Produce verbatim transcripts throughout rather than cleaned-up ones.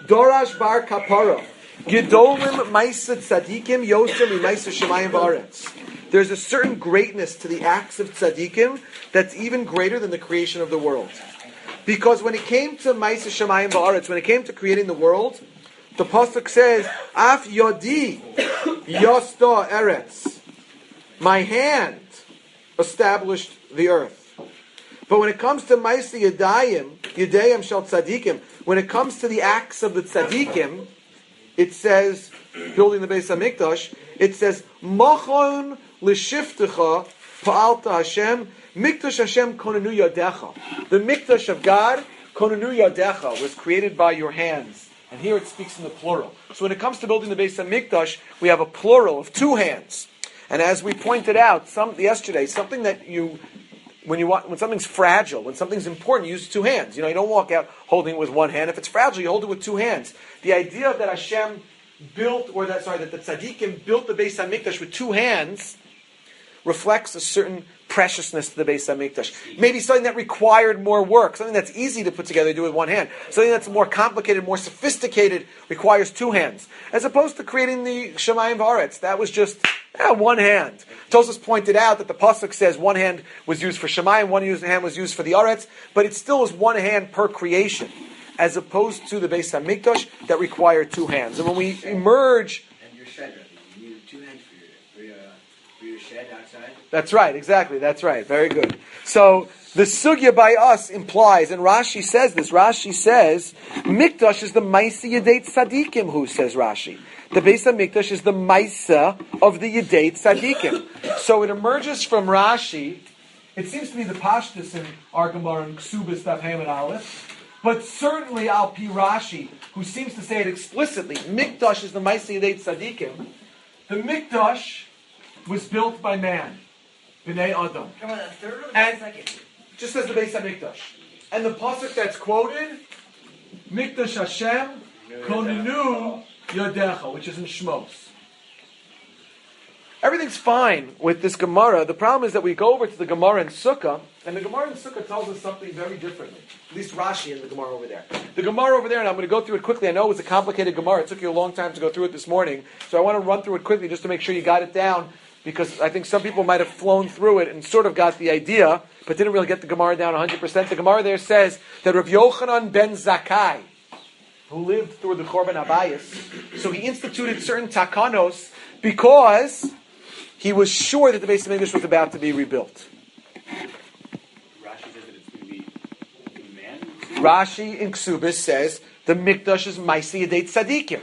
Dorash bar kapara. Gedolim Maisa Tzadikim Yosem Maisa Shemayim V'aretz. There's a certain greatness to the acts of tzaddikim that's even greater than the creation of the world. Because when it came to Maisa Shemayim V'aretz, when it came to creating the world, the pasuk says, Af Yodi Yosta Eretz. My hand established the earth. But when it comes to Maisa Yedayim, Yedayim Shel Tzaddikim, when it comes to the acts of the tzaddikim, it says, building the Beis HaMikdash, it says, Machon l'shiftecha pa'alta Hashem, Mikdash Hashem konenu yadecha. The Mikdash of God, konenu yadecha, was created by your hands. And here it speaks in the plural. So when it comes to building the Beis HaMikdash, we have a plural of two hands. And as we pointed out some yesterday, something that you, when you want, when something's fragile, when something's important, you use two hands. You know, you don't walk out holding it with one hand. If it's fragile, you hold it with two hands. The idea that Hashem built, or that sorry, that the tzaddikim built the Beis HaMikdash with two hands reflects a certain preciousness to the Beis HaMikdash. Maybe something that required more work, something that's easy to put together, to do with one hand. Something that's more complicated, more sophisticated, requires two hands. As opposed to creating the Shemayim V'aretz, that was just eh, one hand. Tosfos pointed out that the pasuk says one hand was used for Shemayim, one hand was used for the Aretz, but it still is one hand per creation, as opposed to the Beis HaMikdash that required two hands. And when we emerge... And your shed, you need two hands for your, for your, for your shed outside? That's right, exactly, that's right, very good. So, the sugya by us implies, and Rashi says this, Rashi says, Mikdash is the Maisa Yedei Tzadikim, who says Rashi. The Beis HaMikdash is the Maisa of the Yedei Tzadikim. So it emerges from Rashi, it seems to be the Pashtus in our Gemara and Ksubas Daf Hamid Aleph, but certainly Al Pi Rashi, who seems to say it explicitly, Mikdash is the Maisa Yedei Tzadikim. The Mikdash was built by man, B'nai Adam. Come on, a third or the And second? just as the Beis HaMikdash. And the pasuk that's quoted, Mikdash Hashem Konenu Yodecha, which is in Shmos. Everything's fine with this Gemara. The problem is that we go over to the Gemara in Sukkah, and the Gemara in Sukkah tells us something very differently. At least Rashi in the Gemara over there. The Gemara over there, and I'm going to go through it quickly. I know it was a complicated Gemara. It took you a long time to go through it this morning. So I want to run through it quickly just to make sure you got it down, because I think some people might have flown through it and sort of got the idea, but didn't really get the Gemara down one hundred percent. The Gemara there says that Rav Yochanan ben Zakkai, who lived through the Chorban Abayis, so he instituted certain takanos because he was sure that the Beis HaMikdash was about to be rebuilt. Rashi says that it's going to be a man. Rashi in Ksubis says the Mikdash is Maisa Yedei Tzadikim.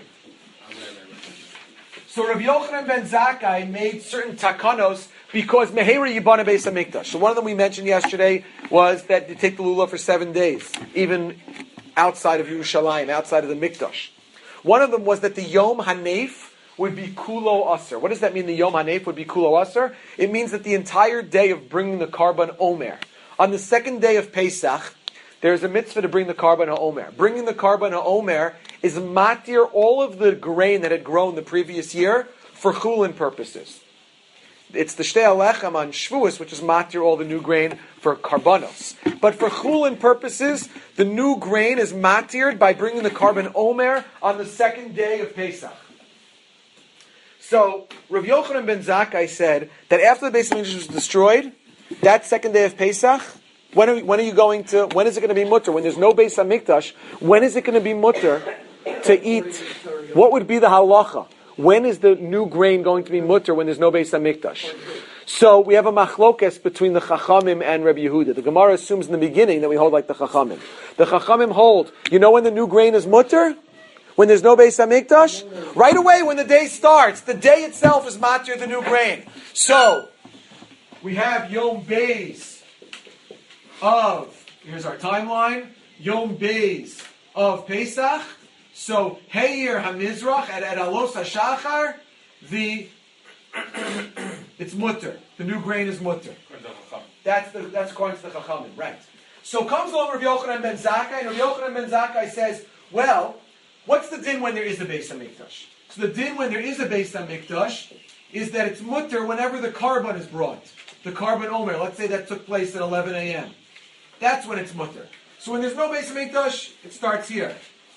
So Rav Yochanan ben Zakkai made certain takanos because Mehera Yibana Beis HaMikdash. So one of them we mentioned yesterday was that you take the lulav for seven days, even outside of Yerushalayim, outside of the Mikdash. One of them was that the Yom Hanef would be Kulo Aser. What does that mean, the Yom Hanef would be Kulo Aser? It means that the entire day of bringing the Karban Omer. On the second day of Pesach, there's a mitzvah to bring the Karban HaOmer. Bringing the Karban HaOmer is matir all of the grain that had grown the previous year for chulin purposes. It's the Shtei Alechem on Shavuos, which is matir all the new grain for karbanos. But for chulin purposes, the new grain is matired by bringing the Karban Omer on the second day of Pesach. So, Rav Yochanan ben Zakkai said that after the Beis HaMikdash was destroyed, that second day of Pesach, when are, when are you going to, when is it going to be mutter? When there's no Beis HaMikdash, when is it going to be mutter to eat? What would be the halacha? When is the new grain going to be mutter when there's no Beis HaMikdash? So, we have a machlokes between the Chachamim and Rabbi Yehuda. The Gemara assumes in the beginning that we hold like the Chachamim. The Chachamim hold, you know when the new grain is mutter? When there's no Beis HaMikdash? Right away when the day starts. The day itself is matir the new grain. So, we have Yom Beis of, here's our timeline, Yom Beis of Pesach. So, Heir HaMizrach at, at Alos HaShachar, the, it's mutter. The new grain is mutter. That's, the, that's according to the Chachamim, right. So comes along Rav Yochanan ben Zakkai, and Rav Yochanan ben Zakkai says, well, what's the din when there is a Beis HaMikdash? So the din when there is a Beis HaMikdash is that it's mutter whenever the karban is brought. The karban omer, let's say that took place at eleven a.m. That's when it's mutter. So when there's no Beis HaMikdash, it starts here.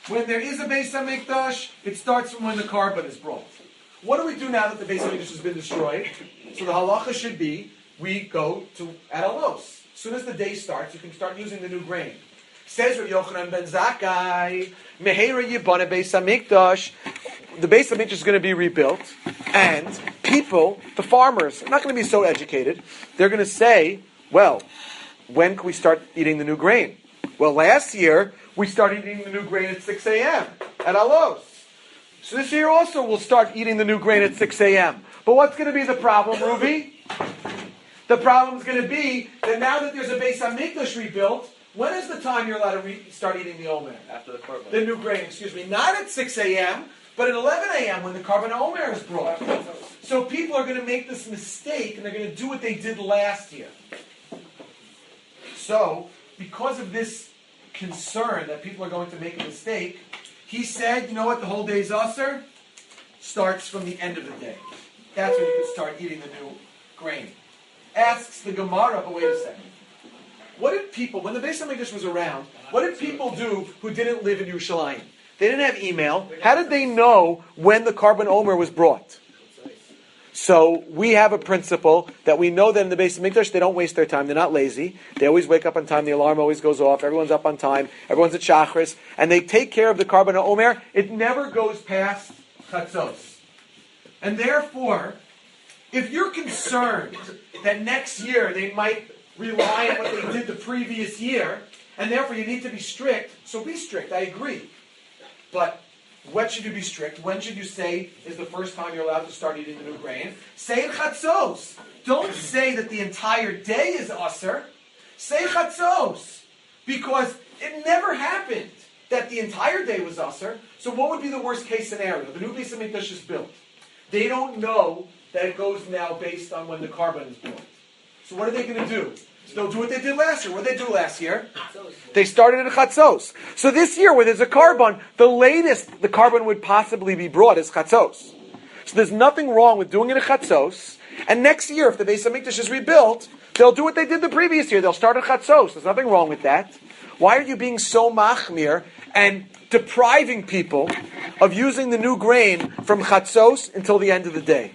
when there is a Beis HaMikdash, it starts from when the carbon is brought. What do we do now that the Beis HaMikdash has been destroyed? So the halacha should be, we go to at Alos. As soon as the day starts, you can start using the new grain. Says Rav Yochanan ben Zakkai, Meheira Yibana Beis HaMikdash. The Beis HaMikdash is going to be rebuilt, and people, the farmers, are not going to be so educated. They're going to say, well, when can we start eating the new grain? Well, last year, we started eating the new grain at six a.m. at Alos. So this year also, we'll start eating the new grain at six a.m. But what's going to be the problem, Ruby? The problem is going to be that now that there's a Beis HaMikdash rebuilt, when is the time you're allowed to re- start eating the Omer? After the korban. The new grain, excuse me. Not at six a.m., but at eleven a.m. when the Karban Omer is brought. So people are going to make this mistake, and they're going to do what they did last year. So, because of this concern that people are going to make a mistake, he said, you know what, the whole day's usher starts from the end of the day. That's when you can start eating the new grain. Asks the Gemara, but wait a second. What did people, when the Beis HaMikdash was around, what did people do who didn't live in Yerushalayim? They didn't have email. How did they know when the Karban Omer was brought? So we have a principle that we know that in the Beis HaMikdash they don't waste their time. They're not lazy. They always wake up on time. The alarm always goes off. Everyone's up on time. Everyone's at Shachris. And they take care of the Karban Omer. It never goes past Chatzos. And therefore, if you're concerned that next year they might rely on what they did the previous year, and therefore you need to be strict, so be strict, I agree. But when should you be strict? When should you say is the first time you're allowed to start eating the new grain? Say in Chatzos. Don't say that the entire day is Aser. Say Chatzos. Because it never happened that the entire day was Aser. So what would be the worst case scenario? The new Beis HaMikdash is built. They don't know that it goes now based on when the carbon is built. So what are they going to do? So they'll do what they did last year. What did they do last year? They started at Chatzos. So this year, where there's a carbon, the latest the carbon would possibly be brought is Chatzos. So there's nothing wrong with doing it at Chatzos. And next year, if the Beis HaMikdash is rebuilt, they'll do what they did the previous year. They'll start at Chatzos. There's nothing wrong with that. Why are you being so machmir and depriving people of using the new grain from Chatzos until the end of the day?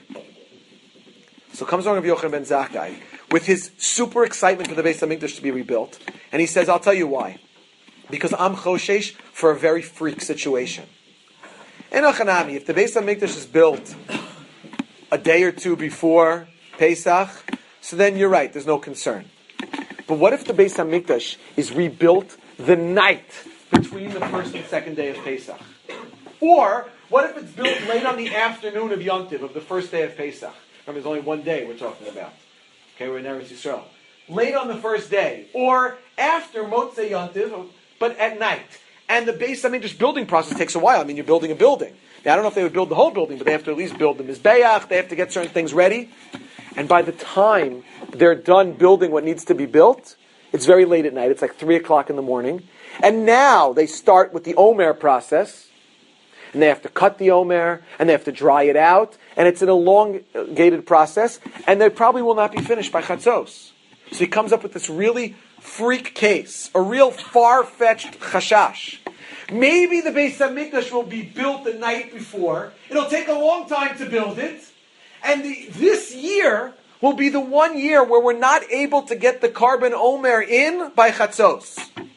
So comes along Rav Yochanan ben Zakkai with his super excitement for the Beis HaMikdash to be rebuilt. And he says, I'll tell you why. Because I'm choshesh for a very freak situation. In Achanami, if the Beis HaMikdash is built a day or two before Pesach, so then you're right, there's no concern. But what if the Beis HaMikdash is rebuilt the night between the first and second day of Pesach? Or, what if it's built late on the afternoon of Yontiv, of the first day of Pesach? Remember, there's only one day we're talking about. Okay, we're in Eretz Yisrael. Late on the first day, or after Motzei Yontiv, but at night. And the Beis HaMikdash building process takes a while. I mean, you're building a building. Now, I don't know if they would build the whole building, but they have to at least build the Mizbeach, they have to get certain things ready. And by the time they're done building what needs to be built, it's very late at night. It's like three o'clock in the morning. And now they start with the Omer process. And they have to cut the Omer, and they have to dry it out, and it's an elongated process, and they probably will not be finished by Chatzos. So he comes up with this really freak case, a real far-fetched chashash. Maybe the Beis HaMikdash will be built the night before. It'll take a long time to build it, and the, this year will be the one year where we're not able to get the Karban Omer in by Chatzos.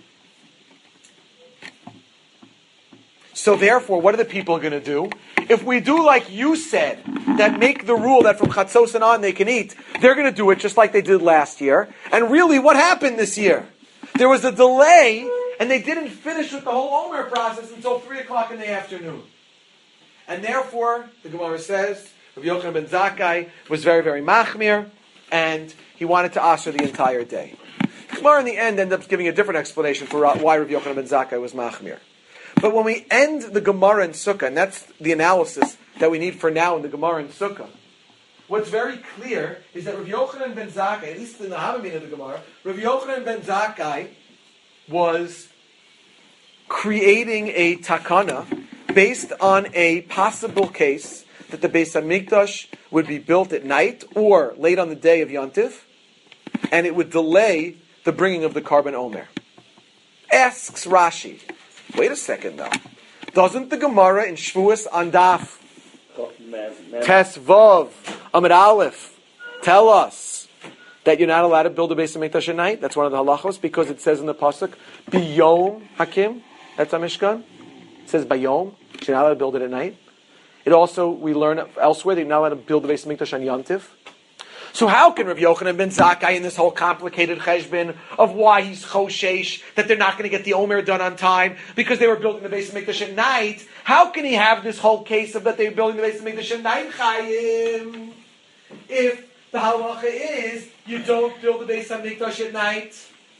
So therefore, what are the people going to do? If we do like you said, that make the rule that from Chatzos and on they can eat, they're going to do it just like they did last year. And really, what happened this year? There was a delay, and they didn't finish with the whole Omer process until three o'clock in the afternoon. And therefore, the Gemara says, Rav Yochanan ben Zakkai was very, very machmir, and he wanted to aser the entire day. The Gemara in the end ended up giving a different explanation for why Rav Yochanan ben Zakkai was machmir. But when we end the Gemara in Sukkah, and that's the analysis that we need for now in the Gemara in Sukkah, what's very clear is that Rav Yochanan ben Zakkai, at least in the Havamina of the Gemara, Rav Yochanan ben Zakkai was creating a takana based on a possible case that the Beis HaMikdash would be built at night or late on the day of Yontiv, and it would delay the bringing of the Karban Omer. Asks Rashi, wait a second though. Doesn't the Gemara in Shvuas on Daf Tes Vav Amid Aleph tell us that you're not allowed to build a Beis Hamikdash at night? That's one of the halachos, because it says in the pasuk Biyom Hakim. That's a Mishkan. It says Bayom. You're not allowed to build it at night. It also, we learn elsewhere that you're not allowed to build a Beis Hamikdash on Yom Tiv. So how can Rav Yochanan ben Zakkai in this whole complicated cheshbon of why he's choshesh, that they're not going to get the Omer done on time because they were building the Beis Hamikdash at night, how can he have this whole case of that they were building the Beis Hamikdash at night, Chaim, if the halacha is you don't build the Beis Hamikdash at night?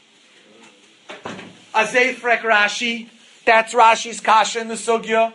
Azay frek Rashi, that's Rashi's kasha in the sugya.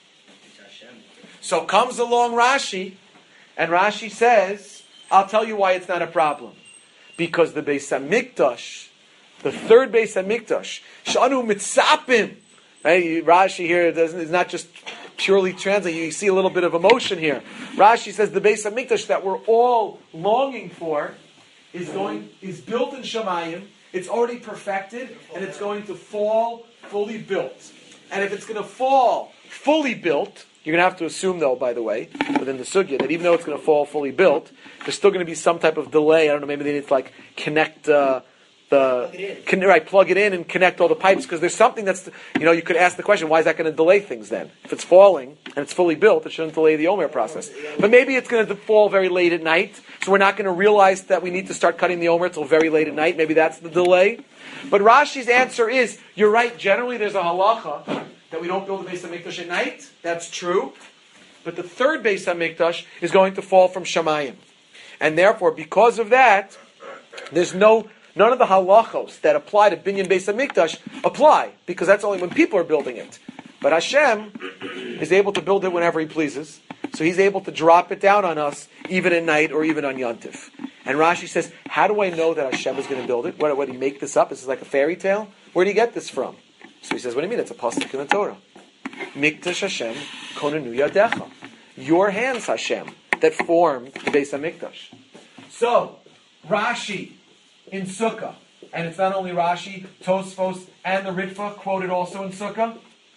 So comes along Rashi, and Rashi says, I'll tell you why it's not a problem. Because the Beis Hamikdash, the third Beis Hamikdash, Shanu Mitzapim, right? Rashi here doesn't, is not just purely translating. You see a little bit of emotion here. Rashi says the Beis Hamikdash that we're all longing for is going is built in Shemayim. It's already perfected, and it's going to fall fully built. And if it's going to fall fully built, you're going to have to assume, though, by the way, within the sugya, that even though it's going to fall fully built, there's still going to be some type of delay. I don't know, maybe they need to like connect uh, the plug con- right, plug it in and connect all the pipes, because there's something that's, you know, you could ask the question, why is that going to delay things then? If it's falling and it's fully built, it shouldn't delay the Omer process. But maybe it's going to fall very late at night, so we're not going to realize that we need to start cutting the Omer until very late at night. Maybe that's the delay. But Rashi's answer is, you're right, generally there's a halacha that we don't build the Beis Hamikdash at night. That's true. But the third Beis Hamikdash is going to fall from Shamayim. And therefore, because of that, there's no, none of the halachos that apply to Binyan Beis Hamikdash apply, because that's only when people are building it. But Hashem is able to build it whenever He pleases. So He's able to drop it down on us, even at night or even on Yontif. And Rashi says, how do I know that Hashem is going to build it? What, what did He make this up? Is this like a fairy tale? Where did He get this from? So he says, what do you mean? It's a pasuk in the Torah. Mikdash Hashem konenu yadecha. Your hands, Hashem, that formed the Beis Hamikdash. So, Rashi in Sukkah, and it's not only Rashi, Tosfos, and the Ritva, quoted also in Sukkah,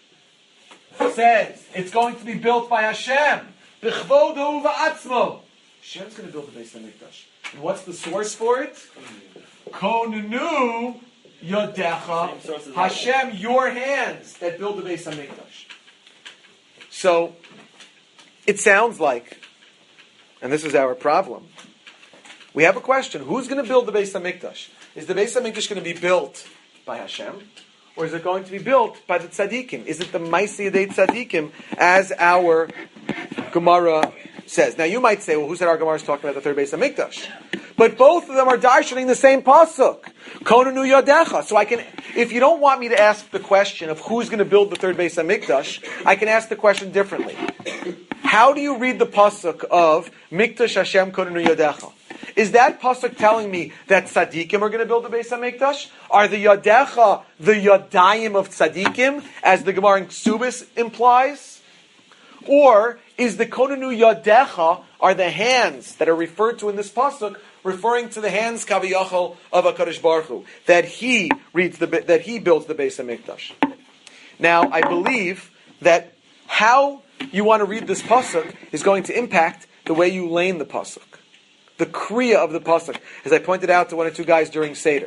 says, it's going to be built by Hashem. B'chvodu v'atzmo. Hashem's going to build the Beis Hamikdash. And what's the source for it? Konenu Yodecha, Hashem, your hands that build the Beis Hamikdash. So, it sounds like, and this is our problem, we have a question, who's going to build the Beis Hamikdash? Is the Beis Hamikdash going to be built by Hashem? Or is it going to be built by the tzaddikim? Is it the Maaseh Yadei tzaddikim, as our Gemara says? Now you might say, well, who said our Gemara is talking about the third Beis Hamikdash? But both of them are darshaning the same pasuk. Konenu Yadecha. So I can, if you don't want me to ask the question of who's going to build the third Beis Hamikdash, I can ask the question differently. How do you read the pasuk of Mikdash Hashem Konenu Yadecha? Is that pasuk telling me that tzaddikim are going to build the Beis Hamikdash? Are the Yadecha the Yadayim of tzaddikim, as the Gemara in Ksubis implies? Or is the Konenu Yadecha, are the hands that are referred to in this pasuk, referring to the hands Kaviyachal of HaKadosh Baruch Hu, that He reads the that He builds the Beis Hamikdash? Now, I believe that how you want to read this pasuk is going to impact the way you lane the pasuk, the kriya of the pasuk, as I pointed out to one or two guys during Seder.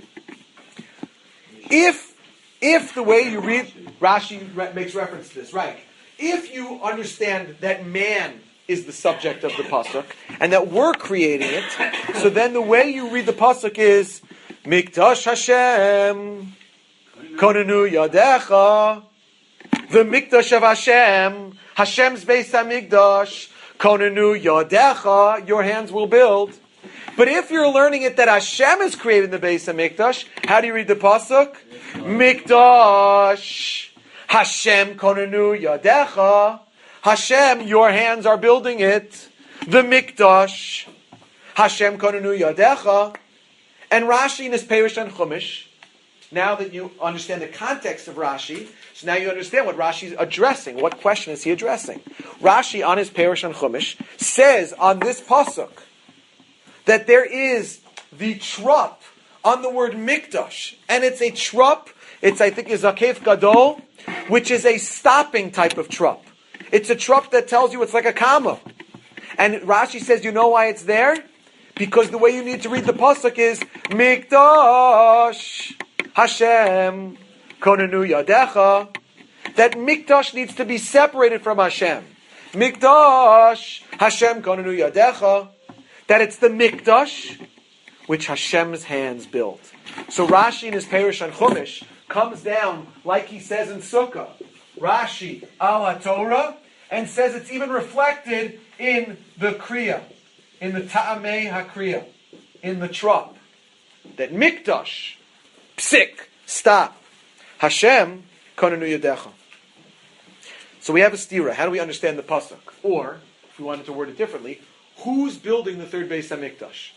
If if the way you read, Rashi re- makes reference to this, right? If you understand that man is the subject of the pasuk, and that we're creating it, so then the way you read the pasuk is Mikdash Hashem Konenu Yadecha, the Mikdash of Hashem, Hashem's Beis Hamikdash, Konenu Yadecha, your hands will build. But if you're learning it that Hashem is creating the Beis Hamikdash, how do you read the pasuk? Mikdash Hashem Konenu Yadecha. Hashem, your hands are building it. The Mikdash. Hashem Konenu Yadecha. And Rashi in his Perush on Chumash, now that you understand the context of Rashi, so now you understand what Rashi is addressing. What question is he addressing? Rashi on his Perush on Chumash says on this pasuk that there is the trup on the word Mikdash. And it's a trup, It's, I think, is Akef Gadol, which is a stopping type of trup. It's a trup that tells you it's like a comma. And Rashi says, you know why it's there? Because the way you need to read the pasuk is Mikdash Hashem Konenu Yadecha. That Mikdash needs to be separated from Hashem. Mikdash Hashem Konenu Yadecha. That it's the Mikdash which Hashem's hands built. So Rashi in his Perush on Chumash comes down like he says in Sukkah. Rashi al HaTorah, and says it's even reflected in the Kriya, in the Ta'amei HaKriya, in the Trup. That Mikdash, psik, stop. Hashem, konenu yadecha. So we have a stira. How do we understand the pasuk? Or, if we wanted to word it differently, who's building the third Beis HaMikdash?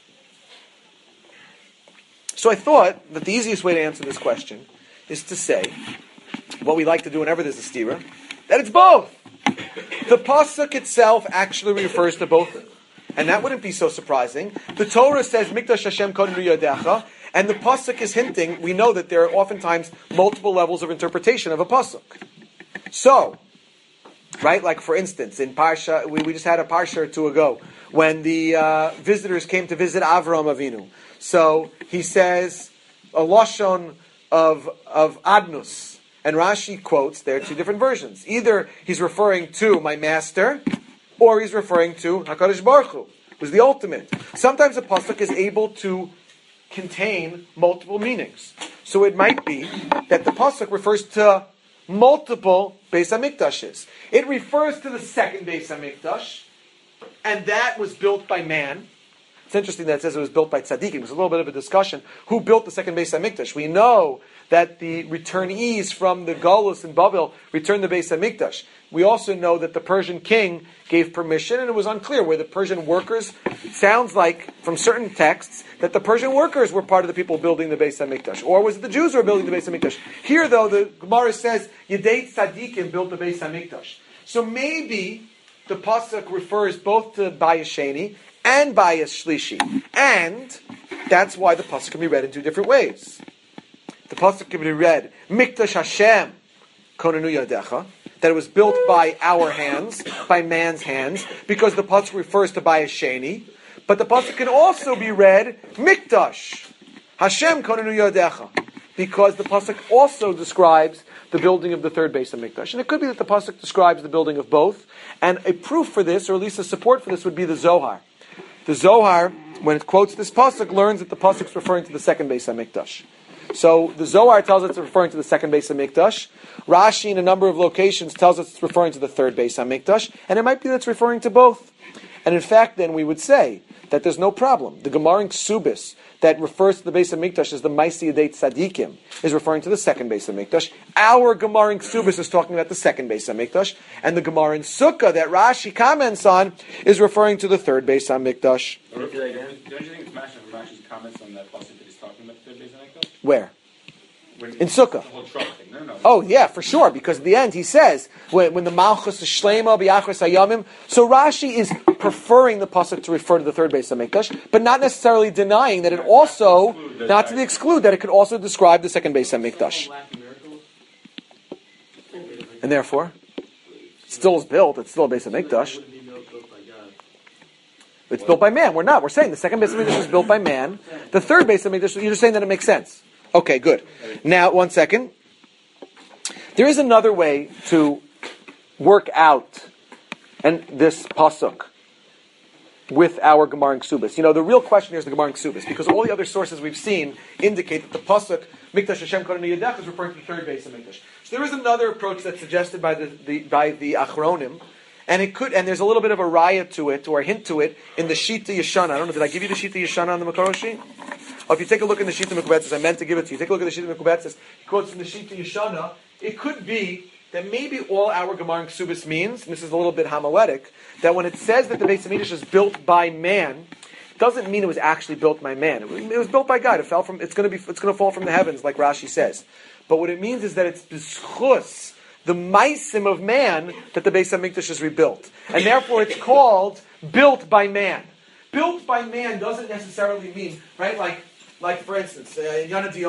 So I thought that the easiest way to answer this question is to say, what we like to do whenever there's a stira, that it's both. The pasuk itself actually refers to both. And that wouldn't be so surprising. The Torah says, Mikdash Hashem konenu yadecha, and the pasuk is hinting, we know that there are oftentimes multiple levels of interpretation of a pasuk. So, right, like for instance, in Parsha, we, we just had a Parsha or two ago, when the uh, visitors came to visit Avram Avinu. So, he says, a lashon of, of Adnus. And Rashi quotes, there are two different versions. Either he's referring to my master, or he's referring to HaKadosh Baruch Hu, who's the ultimate. Sometimes a pasuk is able to contain multiple meanings. So it might be that the pasuk refers to multiple Beis HaMikdashes. It refers to the second Beis HaMikdash, and that was built by man. It's interesting that it says it was built by tzaddikim. It was a little bit of a discussion. Who built the second Beis HaMikdash? We know that the returnees from the Galus in Babel returned the Beis HaMikdash. We also know that the Persian king gave permission, and it was unclear where the Persian workers, it sounds like, from certain texts, that the Persian workers were part of the people building the Beis HaMikdash. Or was it the Jews who were building the Beis HaMikdash? Here, though, the Gemara says, Yedei Tzadikim built the Beis HaMikdash. So maybe the pasuk refers both to Bayis Sheni and Bayis Shlishi. And that's why the pasuk can be read in two different ways. The pasuk can be read, Mikdash Hashem konenu yadecha, that it was built by our hands, by man's hands, because the pasuk refers to Bayis Sheni. But the pasuk can also be read, Mikdash Hashem konenu yadecha, because the pasuk also describes the building of the third Beis HaMikdash. And it could be that the pasuk describes the building of both. And a proof for this, or at least a support for this, would be the Zohar. The Zohar, when it quotes this pasuk, learns that the pasuk is referring to the second Beis HaMikdash. So the Zohar tells us it's referring to the second Beis HaMikdash. Rashi, in a number of locations, tells us it's referring to the third Beis HaMikdash. And it might be that it's referring to both. And in fact, then we would say that there's no problem. The Gemara in Ksubis that refers to the Beis HaMikdash as the Maisi Yedei Tzadikim is referring to the second Beis HaMikdash. Our Gemara in Ksubis is talking about the second Beis HaMikdash. And the Gemara in Sukkah that Rashi comments on is referring to the third Beis HaMikdash. Don't you think it's matching from Rashi's comments on that pasuk that he's talking about the third Beis HaMikdash? Where? When in Sukkah. The whole truck thing. No, no. Oh yeah, for sure. Because at the end he says when, when the Malchus is Shlema b'Yachris Hayamim. So Rashi is preferring the pasuk to refer to the third Beis HaMikdash, but not necessarily denying that it also, not to the exclude that it could also describe the second Beis HaMikdash. And therefore, it still is built. It's still a Beis HaMikdash. It's built by man. We're not. We're saying the second Beis HaMikdash was built by man. The third Beis HaMikdash. You're just saying that it makes sense. Okay, good. Now, one second. There is another way to work out and this pasuk with our Gemara in Ksubis. You know, the real question here is the Gemara in Ksubis, because all the other sources we've seen indicate that the pasuk Mikdash Hashem konenu yadecha is referring to the third Beis HaMikdash. So there is another approach that's suggested by the, the by the Achronim, and it could, and there's a little bit of a raya to it, or a hint to it, in the Shita Yeshana. I don't know, did I give you the Shita Yeshana on the Makaro sheet? Oh, if you take a look in the Shita Mekubetzes, I meant to give it to you. Take a look at the Shita Mekubetzes. He quotes from the Shita Yeshana. It could be that maybe all our Gemara in Ksubis means, and this is a little bit homiletic, that when it says that the Beis HaMikdash is built by man, it doesn't mean it was actually built by man. It was, it was built by God. It fell from. It's going to be. It's going to fall from the heavens, like Rashi says. But what it means is that it's b'schus, the maisim of man, that the Beis HaMikdash is rebuilt, and therefore it's called built by man. Built by man doesn't necessarily mean, right? Like, like for instance, uh, Yana Dioma.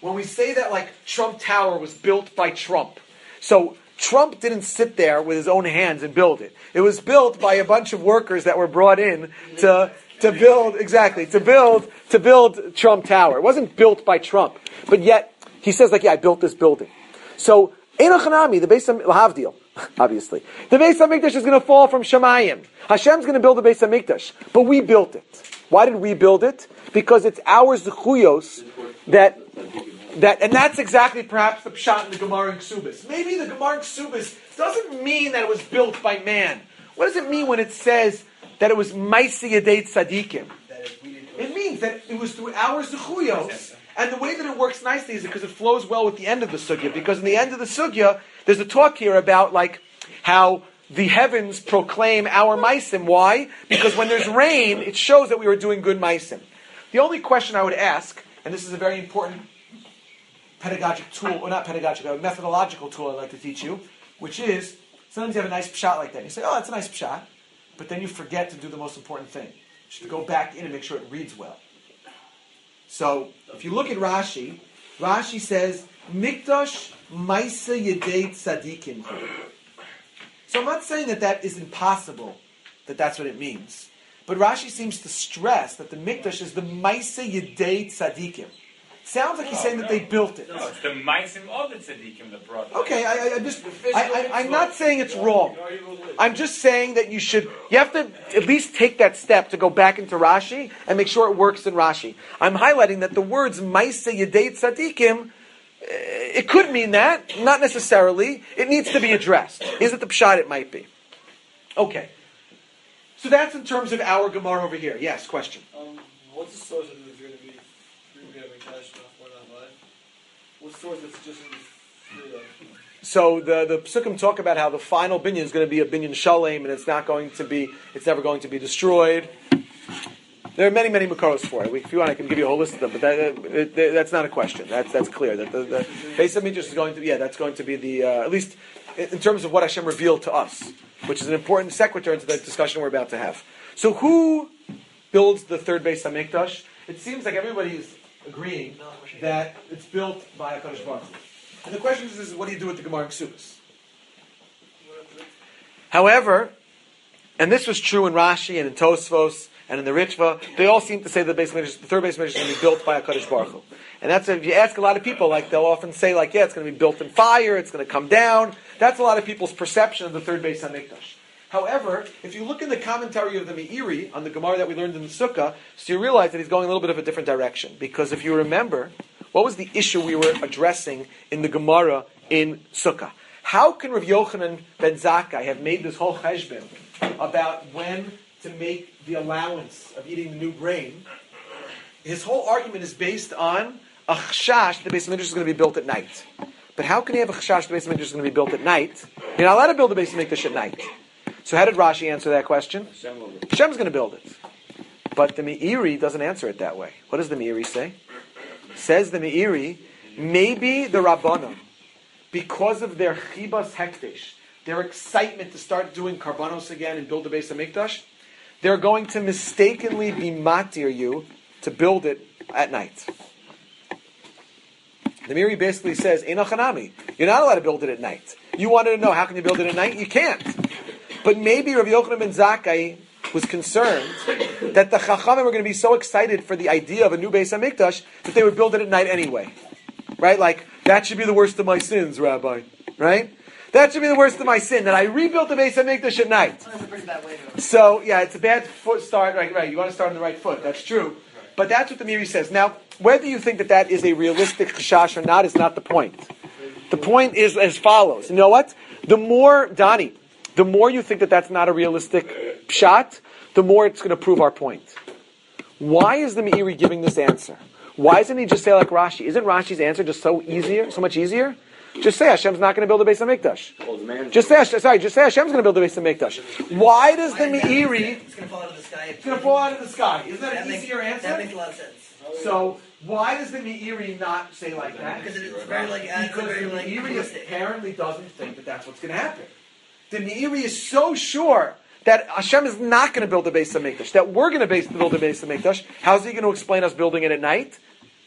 when we say that like Trump Tower was built by Trump, so Trump didn't sit there with his own hands and build it. It was built by a bunch of workers that were brought in to to build exactly to build to build Trump Tower. It wasn't built by Trump, but yet he says like, yeah, I built this building. So Enoch Hanami, the Beis Lahavdil, obviously, the Beis Hamikdash is going to fall from Shemayim. Hashem's going to build the Beis Hamikdash, but we built it. Why did we build it? Because it's our zechuyos that. That, and that's exactly perhaps the pshat in the Gemara in Ksubis. Maybe the Gemara in Ksubis doesn't mean that it was built by man. What does it mean when it says that it was Maisi Yadei Tzadikim? It means that it was through our zechuyos, and the way that it works nicely is because it flows well with the end of the sugya. Because in the end of the sugya, there's a talk here about like how the heavens proclaim our maisim. Why? Because when there's rain, it shows that we were doing good maisim. The only question I would ask, and this is a very important pedagogic tool, or not pedagogic, a methodological tool I'd like to teach you, which is, sometimes you have a nice pshat like that, and you say, oh, that's a nice pshat, but then you forget to do the most important thing, which is to go back in and make sure it reads well. So, if you look at Rashi, Rashi says, Mikdash Maisa Yedei Tzadikim. So I'm not saying that that is impossible, that that's what it means, but Rashi seems to stress that the Mikdash is the Maisa Yedei Tzadikim. Sounds like he's saying that they built it. No, it's the maisim of the tzaddikim that brought it. Okay, I, I, I just, I, I, I'm not saying it's wrong. I'm just saying that you should, you have to at least take that step to go back into Rashi and make sure it works in Rashi. I'm highlighting that the words Maisa Yedei Tzadikim, it could mean that, not necessarily. It needs to be addressed. Is it the pshat? It might be. Okay. So that's in terms of our Gemara over here. Yes, question. Um, what's the source of the going to be? What source that's just in the So the the psukim talk about how the final binyan is going to be a binyan shalem, and it's not going to be, it's never going to be destroyed. There are many, many makaros for it. If you want, I can give you a whole list of them, but that, it, it, that's not a question. That's that's clear. That the, the Beis Hamikdash is going to, yeah, that's going to be the uh, at least in terms of what Hashem revealed to us, which is an important sequitur into the discussion we're about to have. So who builds the third Beis Hamikdash? It seems like everybody's agreeing that it's built by HaKadosh Baruch Hu. And the question is, is what do you do with the Gemara in Ksubis? However, and this was true in Rashi and in Tosfos and in the Ritva, they all seem to say that the, base the third Beis Hamikdash is going to be built by HaKadosh Baruch Hu. And that's, if you ask a lot of people, like they'll often say, like, yeah, it's going to be built in fire, it's going to come down. That's a lot of people's perception of the third Beis Hamikdash. However, if you look in the commentary of the Meiri on the Gemara that we learned in the Sukkah, so you realize that he's going a little bit of a different direction. Because if you remember, what was the issue we were addressing in the Gemara in Sukkah? How can Rav Yochanan ben Zakkai have made this whole cheshbon about when to make the allowance of eating the new grain? His whole argument is based on a chashash, the Beis Hamikdash is going to be built at night. But how can you have a chashash, the Beis Hamikdash is going to be built at night? You're not allowed to build a Beis Hamikdash at night. So how did Rashi answer that question? Hashem's going to build it. But the Meiri doesn't answer it that way. What does the Meiri say? Says the Meiri, maybe the Rabbanon, because of their chibas hekdesh, their excitement to start doing karbanos again and build the Beis Hamikdash, they're going to mistakenly be matir you to build it at night. The Meiri basically says, Enoch Hanami, you're not allowed to build it at night. You wanted to know, how can you build it at night? You can't. But maybe Rav Yochanan ben Zakkai was concerned that the Chachamim were going to be so excited for the idea of a new Beis Hamikdash that they would build it at night anyway. Right? Like, that should be the worst of my sins, Rabbi. Right? That should be the worst of my sin, that I rebuilt the Beis Hamikdash at night. So, yeah, it's a bad foot start. Right, right. You want to start on the right foot. That's true. But that's what the Meiri says. Now, whether you think that that is a realistic chashash or not is not the point. The point is as follows. You know what? The more, Donnie, the more you think that that's not a realistic pshat, the more it's going to prove our point. Why is the Meiri giving this answer? Why doesn't he just say like Rashi? Isn't Rashi's answer just so easier, so much easier? Just say Hashem's not going to build a Beis Hamikdash. Just say, sorry, just say Hashem's going to build a Beis Hamikdash. Why does the Meiri? It's going to fall out of the sky. It's going to fall out of the sky. Isn't that, that an makes, easier answer? That makes a lot of sense. So why does the Meiri not say like that? Because it's very like uh, because very, the like, Meiri realistic. apparently doesn't think that that's what's going to happen. The Meiri is so sure that Hashem is not going to build a Beis Hamikdash, that we're going to build a Beis Hamikdash. How's he going to explain us building it at night?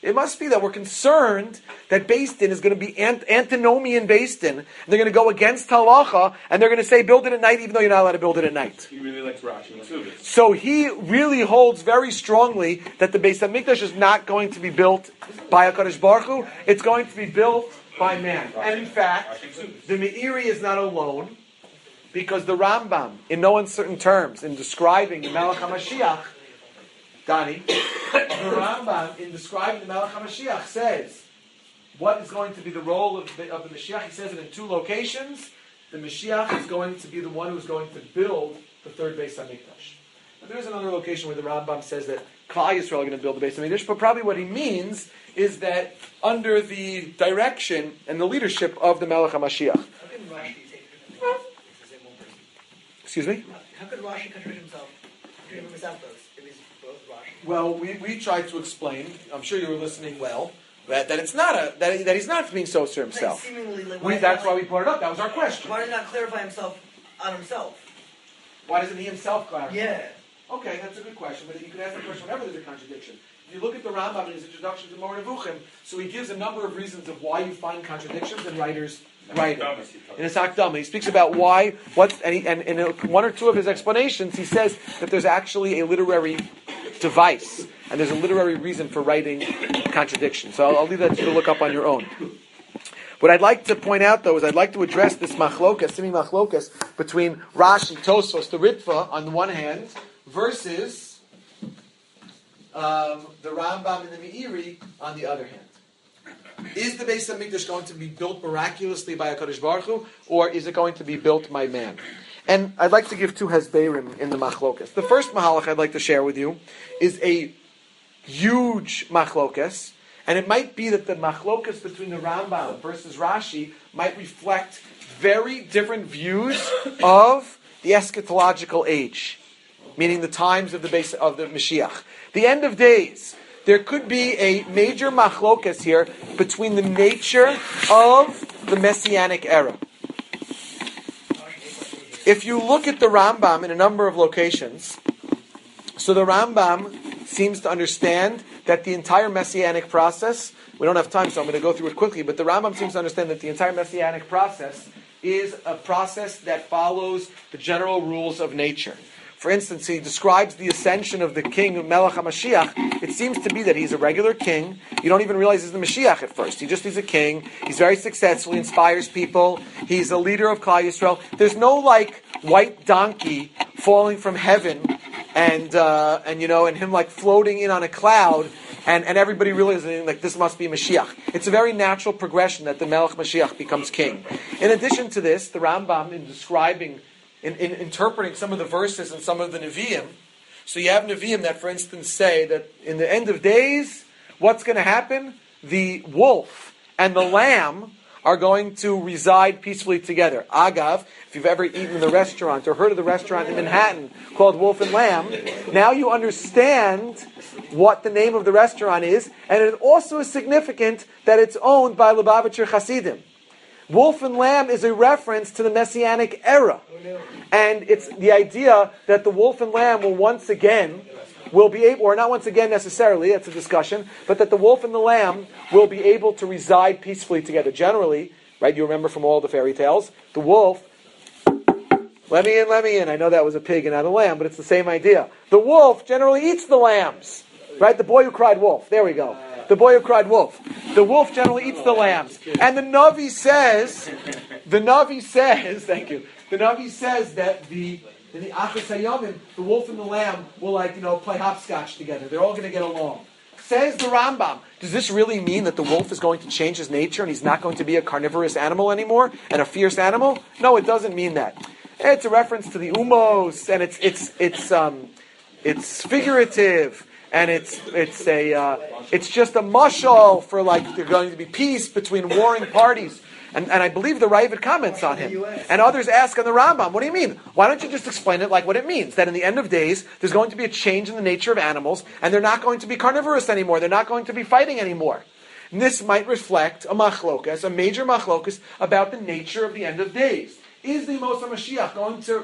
It must be that we're concerned that Beis Din is going to be ant- antinomian Beis Din, and they're going to go against halacha, and they're going to say build it at night, even though you're not allowed to build it at night. He really likes Rashi and Suvis. So he really holds very strongly that the Beis Hamikdash is not going to be built by HaKadosh Baruch Hu, it's going to be built by man. And in fact, the Meiri is not alone, because the Rambam, in no uncertain terms, in describing the Melech HaMashiach, Donnie, the Rambam, in describing the Melech HaMashiach, says what is going to be the role of the, of the Mashiach. He says it in two locations. The Mashiach is going to be the one who's going to build the third Beis Hamikdash. Now, there's another location where the Rambam says that Klal Yisrael are going to build the Beis Hamikdash, but probably what he means is that under the direction and the leadership of the Melech HaMashiach. How can Rashi take different things? It's the same one person. Excuse me? How could Rashi contradict himself? Contradict himself those? If he's both Rashi. Well, we, we tried to explain, I'm sure you were listening well, that, that it's not a that, that he's not being so to himself. Like seemingly, like, We, why, that's why, why we brought it up. That was our question. Why did he not clarify himself on himself? Why doesn't he himself clarify? Yeah. Okay, that's a good question, but you can ask the question whenever there's a contradiction. If you look at the Rambam in his introduction to Moreh Nevuchim, so he gives a number of reasons of why you find contradictions in writers' writing. In his Akdama, he speaks about why, what, and, he, and in one or two of his explanations, he says that there's actually a literary device, and there's a literary reason for writing contradictions. So I'll, I'll leave that to you to look up on your own. What I'd like to point out, though, is I'd like to address this machlokas, simi machlokas, between Rashi, Tosfos, the Ritva, on the one hand, versus um, the Rambam and the Meiri on the other hand. Is the Beis Hamikdash going to be built miraculously by HaKadosh Baruch Hu, or is it going to be built by man? And I'd like to give two hasberim in the machlokas. The first mahalach I'd like to share with you is a huge machlokas, and it might be that the machlokas between the Rambam versus Rashi might reflect very different views of the eschatological age, meaning the times of the base of the Mashiach. The end of days. There could be a major machlokas here between the nature of the Messianic era. If you look at the Rambam in a number of locations, so the Rambam seems to understand that the entire Messianic process, we don't have time, so I'm going to go through it quickly, but the Rambam seems to understand that the entire Messianic process is a process that follows the general rules of nature. For instance, he describes the ascension of the king, Melech HaMashiach. It seems to be that he's a regular king. You don't even realize he's the Mashiach at first. He just is a king. He's very successful. He inspires people. He's a leader of Klal Yisrael. There's no, like, white donkey falling from heaven and, uh, and you know, and him, like, floating in on a cloud and, and everybody realizing, like, this must be Mashiach. It's a very natural progression that the Melech Mashiach becomes king. In addition to this, the Rambam, in describing In, in interpreting some of the verses and some of the Nevi'im. So you have Nevi'im that, for instance, say that in the end of days, what's going to happen? The wolf and the lamb are going to reside peacefully together. Agav, if you've ever eaten in the restaurant or heard of the restaurant in Manhattan called Wolf and Lamb, now you understand what the name of the restaurant is, and it also is significant that it's owned by Lubavitcher Hasidim. Wolf and Lamb is a reference to the Messianic era. And it's the idea that the wolf and lamb will once again, will be able, or not once again necessarily, that's a discussion, but that the wolf and the lamb will be able to reside peacefully together. Generally, right, you remember from all the fairy tales, the wolf, let me in, let me in. I know that was a pig and not a lamb, but it's the same idea. The wolf generally eats the lambs. Right, the boy who cried wolf. There we go. The boy who cried wolf. The wolf generally eats the lambs. And the Navi says, the Navi says, thank you, the Navi says that the in the Achas Hayamim, the wolf and the lamb will, like, you know, play hopscotch together. They're all going to get along. Says the Rambam, does this really mean that the wolf is going to change his nature and he's not going to be a carnivorous animal anymore and a fierce animal? No, it doesn't mean that. It's a reference to the Umos, and it's it's it's um it's figurative. And it's it's a uh, it's just a mashal for, like, there's going to be peace between warring parties, and and I believe the Ravid comments on him, and others ask on the Rambam, what do you mean? Why don't you just explain it like what it means? That in the end of days, there's going to be a change in the nature of animals, and they're not going to be carnivorous anymore. They're not going to be fighting anymore. And this might reflect a machlokas, a major machlokas about the nature of the end of days. Is the Moshe Mashiach going to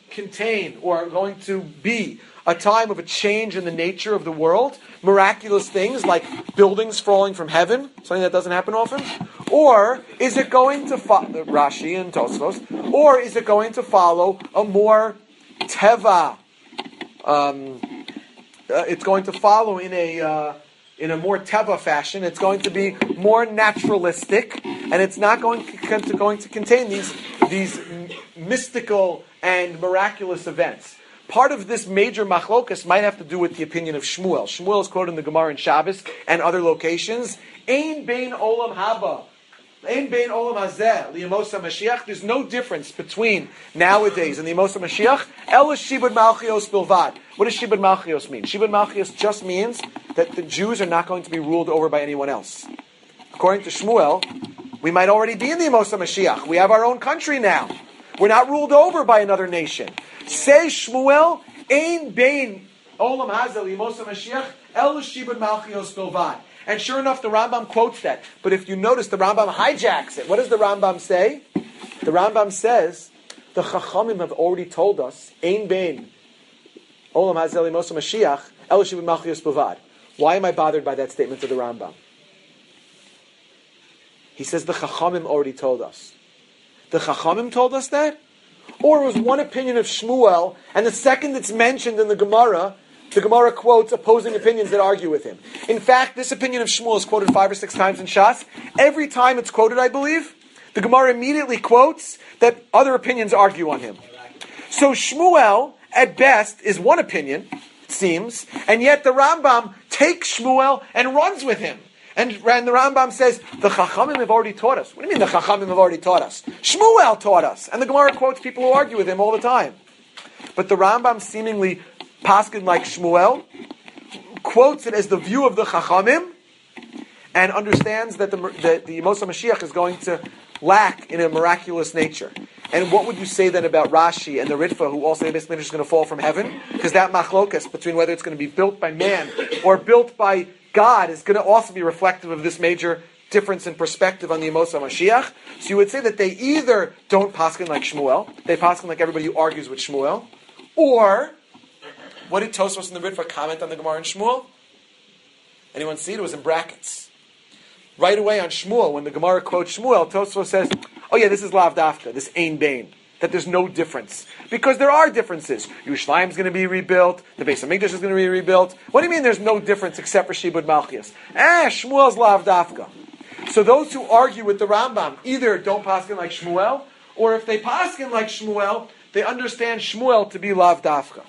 contain or going to be a time of a change in the nature of the world, miraculous things like buildings falling from heaven, something that doesn't happen often? Or is it going to follow, Rashi and Tosfos, or is it going to follow a more teva, um, uh, it's going to follow in a uh, in a more teva fashion, it's going to be more naturalistic, and it's not going to, to, going to contain these, these m- mystical and miraculous events. Part of this major machlokas might have to do with the opinion of Shmuel. Shmuel is quoted in the Gemara in Shabbos and other locations. Ein bein olam haba, ein bein olam hazeh liyamosa Mashiach. There's no difference between nowadays and the Yamosa Mashiach. Ela shibud malchios bilvad. What does shibud malchios mean? Shibud malchios just means that the Jews are not going to be ruled over by anyone else. According to Shmuel, we might already be in the Yamosa Mashiach. We have our own country now. We're not ruled over by another nation. Say Shmuel, ein bein olam hazeh liyamosa Mashiach ela shibud malchios bilvad. And sure enough, the Rambam quotes that. But if you notice, the Rambam hijacks it. What does the Rambam say? The Rambam says, the Chachamim have already told us, Ein bein olam hazeh liyamosa Mashiach ela shibud malchios bilvad. Why am I bothered by that statement of the Rambam? He says the Chachamim already told us. The Chachamim told us that? Or it was one opinion of Shmuel, and the second it's mentioned in the Gemara, the Gemara quotes opposing opinions that argue with him. In fact, this opinion of Shmuel is quoted five or six times in Shas. Every time it's quoted, I believe, the Gemara immediately quotes that other opinions argue on him. So Shmuel, at best, is one opinion, it seems, and yet the Rambam takes Shmuel and runs with him. And, and the Rambam says, the Chachamim have already taught us. What do you mean the Chachamim have already taught us? Shmuel taught us. And the Gemara quotes people who argue with him all the time. But the Rambam seemingly paskin like Shmuel, quotes it as the view of the Chachamim, and understands that the, the, the Yamosa Mashiach is going to lack in a miraculous nature. And what would you say then about Rashi and the Ritva, who all say the Beis Mikdash is going to fall from heaven? Because that machlokas between whether it's going to be built by man or built by God is going to also be reflective of this major difference in perspective on the Yamosa Mashiach. So you would say that they either don't paskin like Shmuel, they paskin like everybody who argues with Shmuel, or what did Tosfos and the Ritva comment on the Gemara in Shmuel? Anyone see it? It was in brackets. Right away on Shmuel, when the Gemara quotes Shmuel, Tosfos says, oh yeah, this is Lav Dafka, this Ein Bein, that there's no difference. Because there are differences. Yerushalayim is going to be rebuilt, the Beis HaMikdash is going to be rebuilt. What do you mean there's no difference except for Shibud Malchias? Ah, Shmuel's Lav Dafka. So those who argue with the Rambam either don't paskin like Shmuel, or if they paskin like Shmuel, they understand Shmuel to be Lav Dafka.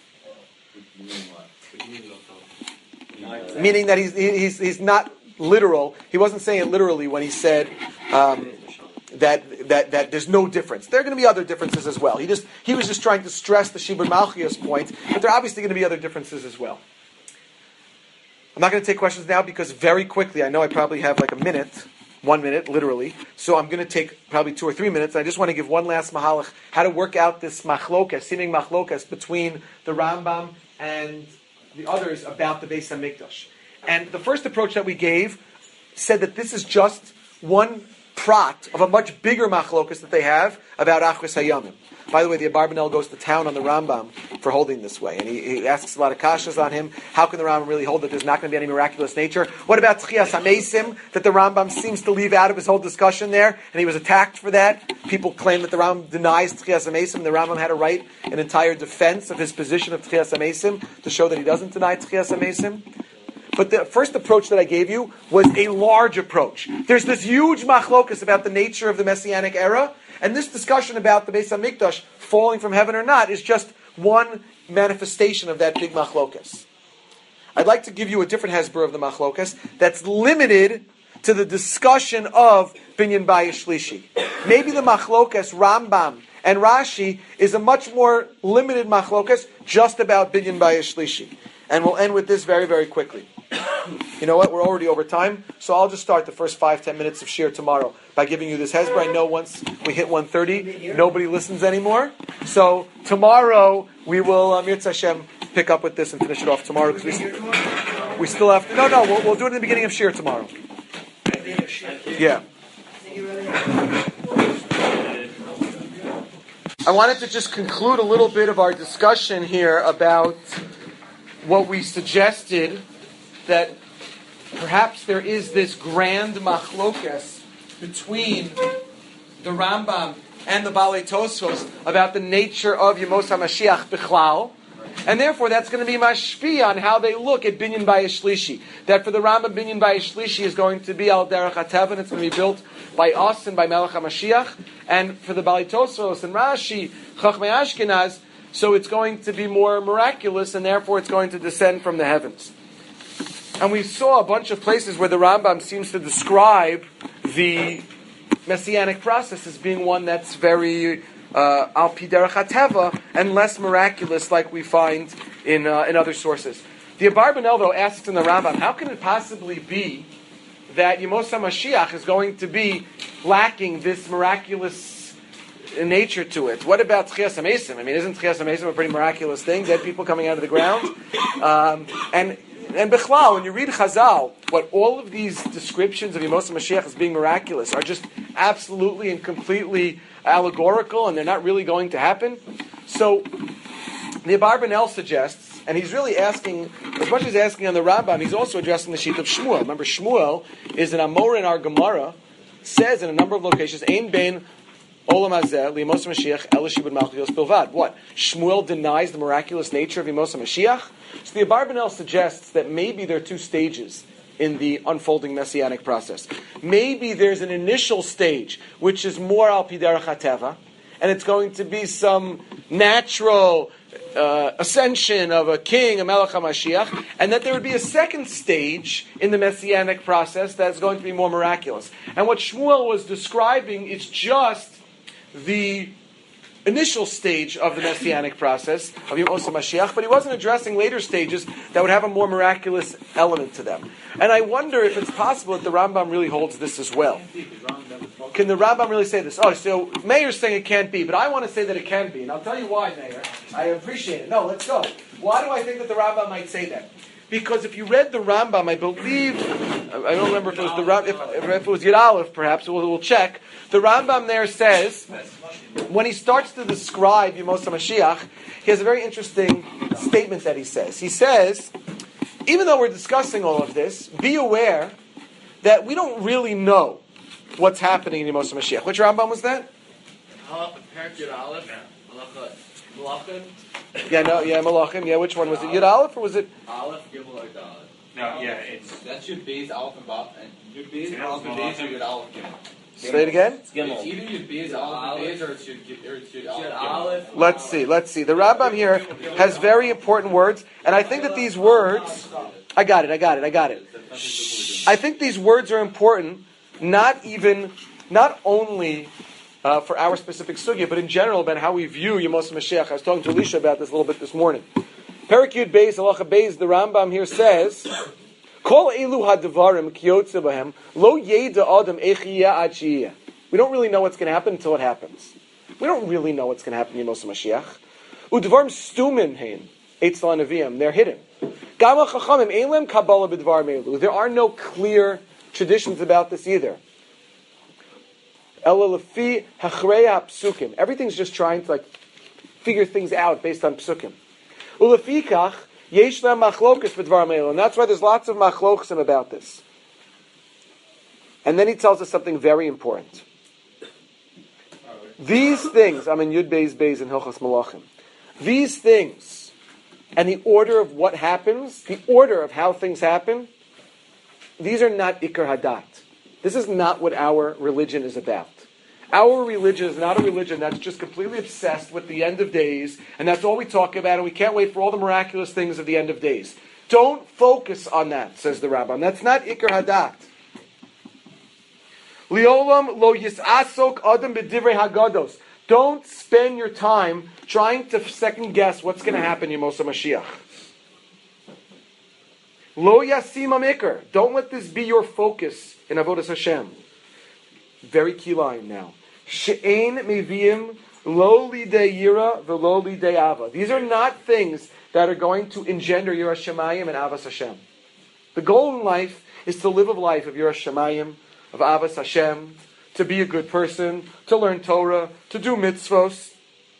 Meaning that he's, he's, he's not literal. He wasn't saying it literally when he said um, that, that, that there's no difference. There are going to be other differences as well. He just he was just trying to stress the Shibud Malchias point, but there are obviously going to be other differences as well. I'm not going to take questions now because very quickly, I know I probably have like a minute, one minute, literally, so I'm going to take probably two or three minutes. I just want to give one last mahalach, how to work out this machlokas, seeming machlokas between the Rambam and the others about the Beis HaMikdash. And the first approach that we gave said that this is just one prat of a much bigger machlokas that they have about Achris Hayamim. By the way, the Abarbanel goes to town on the Rambam for holding this way, and he, he asks a lot of kashas on him. How can the Rambam really hold that there's not going to be any miraculous nature? What about Tchias HaMeisim, that the Rambam seems to leave out of his whole discussion there, and he was attacked for that? People claim that the Rambam denies Tchias HaMeisim. The Rambam had to write an entire defense of his position of Tchias HaMeisim to show that he doesn't deny Tchias HaMeisim. But the first approach that I gave you was a large approach. There's this huge machlokas about the nature of the Messianic era, and this discussion about the Beis HaMikdash falling from heaven or not is just one manifestation of that big machlokas. I'd like to give you a different hesber of the machlokas that's limited to the discussion of Binyan Bayis Shlishi. Maybe the machlokas Rambam and Rashi is a much more limited machlokas just about Binyan Bayis Shlishi. And we'll end with this very, very quickly. You know what? We're already over time, so I'll just start the first five, ten minutes of shir tomorrow by giving you this hezbollah. I know once we hit one thirty, nobody listens anymore. So tomorrow we will, um, Yirtzeh Hashem, pick up with this and finish it off tomorrow because we, we still have. No, no, we'll, we'll do it in the beginning of shir tomorrow. Yeah. I wanted to just conclude a little bit of our discussion here about what we suggested, that perhaps there is this grand machlokes between the Rambam and the Balei Tosfos about the nature of Yemos HaMashiach Bichlal, and therefore that's going to be mashpi on how they look at Binyan Bayis Shlishi. That for the Rambam, Binyan Bayis Shlishi is going to be Al Derech HaTeva, and it's going to be built by us and by Melech HaMashiach, and for the Balei Tosfos and Rashi, Chachmei Ashkenaz, so it's going to be more miraculous, and therefore it's going to descend from the heavens. And we saw a bunch of places where the Rambam seems to describe the Messianic process as being one that's very uh, al pi derech hateva and less miraculous, like we find in uh, in other sources. The Abarbanel, though, asks in the Rambam, how can it possibly be that Yemos HaMashiach is going to be lacking this miraculous nature to it? What about Tchias HaMesim? I mean, isn't Tchias HaMesim a pretty miraculous thing? Dead people coming out of the ground? Um, and And Bechlal, when you read Chazal, what all of these descriptions of Yemos HaMashiach as being miraculous are just absolutely and completely allegorical, and they're not really going to happen. So the Abarbanel suggests, and he's really asking, as much as he's asking on the Rambam, he's also addressing the sheet of Shmuel. Remember, Shmuel is an Amor in our Gemara, says in a number of locations, Ein ben Olam hazeh liYemos HaMashiach ela shibud malchus bilvad. What? Shmuel denies the miraculous nature of Yemos HaMashiach? So the Abarbanel suggests that maybe there are two stages in the unfolding Messianic process. Maybe there's an initial stage, which is more al pi derech hateva, and it's going to be some natural uh, ascension of a king, a Melech HaMashiach, and that there would be a second stage in the Messianic process that's going to be more miraculous. And what Shmuel was describing is just the initial stage of the Messianic process of Yemos HaMashiach, but he wasn't addressing later stages that would have a more miraculous element to them. And I wonder if it's possible that the Rambam really holds this as well. Can the Rambam really say this? Oh, so Meir's saying it can't be, but I want to say that it can be. And I'll tell you why, Meir. I appreciate it. No, let's go. Why do I think that the Rambam might say that? Because if you read the Rambam, I believe, I don't remember if it was the Rambam, if, if it was Yud Aleph, perhaps, we'll, we'll check. The Rambam there says, when he starts to describe Yemos HaMashiach, he has a very interesting statement that he says. He says, even though we're discussing all of this, be aware that we don't really know what's happening in Yemos HaMashiach. Which Rambam was that? Yeah, no, yeah, Malachim. Yeah, which one was it? Yud Aleph or was it? Aleph, Gimel, or Dalet. No, yeah, it's That should be Aleph and Bab, and Yud Beis, Aleph and Beis, or Yud Aleph Gimel. Say it again. It's either Yud Beis, Aleph and Beis, or it's Yud or it's Yud Aleph Gimel. Let's see, let's see. The Rambam here has very important words, and I think that these words, I got it, I got it, I got it. I think these words are important, not even, not only Uh, for our specific sugya, but in general about how we view Yemos HaMashiach. I was talking to Elisha about this a little bit this morning. Perik Yud Beis, Halacha Beis, the Rambam here says, Kol elu hadvarim kiyotze bahem lo yeda adam echiyah ad sheyeh. We don't really know what's going to happen until it happens. We don't really know what's going to happen in Yemos HaMashiach. Udvarim stumin hein eitz l'anavim. They're hidden. Gama chachamim eilem kabbalah b'dvar meilu. There are no clear traditions about this either. Everything's just trying to like figure things out based on psukim. And that's why there's lots of machlokim about this. And then he tells us something very important. These things, I'm in Yud Beis Beis and Hilchos Malachim. These things and the order of what happens, the order of how things happen, these are not Ikar Hadat. This is not what our religion is about. Our religion is not a religion that's just completely obsessed with the end of days, and that's all we talk about, and we can't wait for all the miraculous things of the end of days. Don't focus on that, says the Rambam. That's not Ikar Hadat. Liolam lo yisasok adam b'divrei hagados. Don't spend your time trying to second guess what's going to happen in Yemos HaMashiach. Lo yasim amikar. Don't let this be your focus in Avodas Hashem. Very key line now. She'ein meviim lo lidei yira v'lo lidei ava. These are not things that are going to engender Yiras Shamayim and Avas Hashem. The goal in life is to live a life of Yiras Shamayim, of Avas Hashem, to be a good person, to learn Torah, to do mitzvos.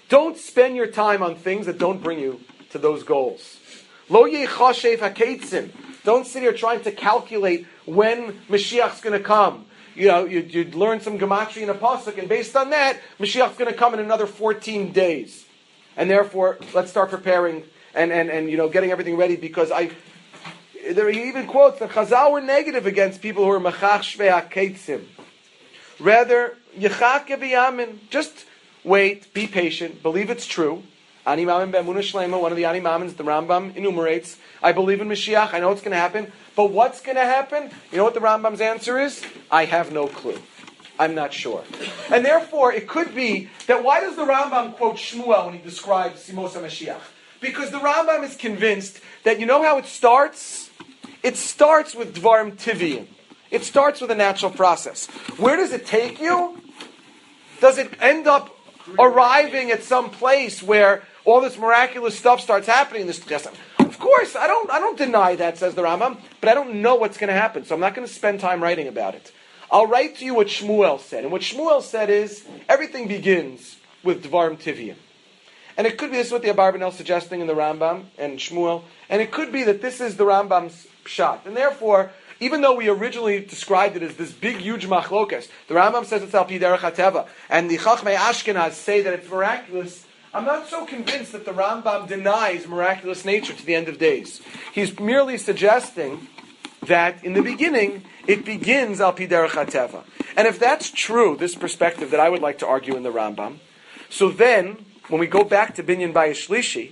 Don't spend your time on things that don't bring you to those goals. Lo yechashev hakeitzim. Don't sit here trying to calculate when Mashiach's going to come. You know, you, you'd learn some gematria in a pasuk, and based on that, Mashiach's going to come in another fourteen days. And therefore, let's start preparing and, and, and you know, getting everything ready, because I... There he even quotes that Chazal were negative against people who are machach shvei hakeitzim. Rather, yechak v'yamin. Just wait, be patient, believe it's true. Ani Mamin b'emunah shlema, one of the Ani Mamins, the Rambam enumerates, I believe in Mashiach, I know it's going to happen, but what's going to happen? You know what the Rambam's answer is? I have no clue. I'm not sure. And therefore, it could be that why does the Rambam quote Shmuel when he describes Simos HaMashiach? Because the Rambam is convinced that, you know how it starts? It starts with Dvarim Tiviyim. It starts with a natural process. Where does it take you? Does it end up arriving at some place where all this miraculous stuff starts happening? This, of course, I don't, I don't deny that, says the Rambam, but I don't know what's going to happen, so I'm not going to spend time writing about it. I'll write to you what Shmuel said, and what Shmuel said is everything begins with Dvarim Tiviyim. And it could be this is what the Abarbanel is suggesting in the Rambam and Shmuel, and it could be that this is the Rambam's pshat, and therefore, even though we originally described it as this big, huge machlokas, the Rambam says it's al pi derech hateva, and the Chachmei Ashkenaz say that it's miraculous. I'm not so convinced that the Rambam denies miraculous nature to the end of days. He's merely suggesting that in the beginning, it begins al pi derech hateva. And if that's true, this perspective that I would like to argue in the Rambam, so then, when we go back to Binyan Bayis Shlishi,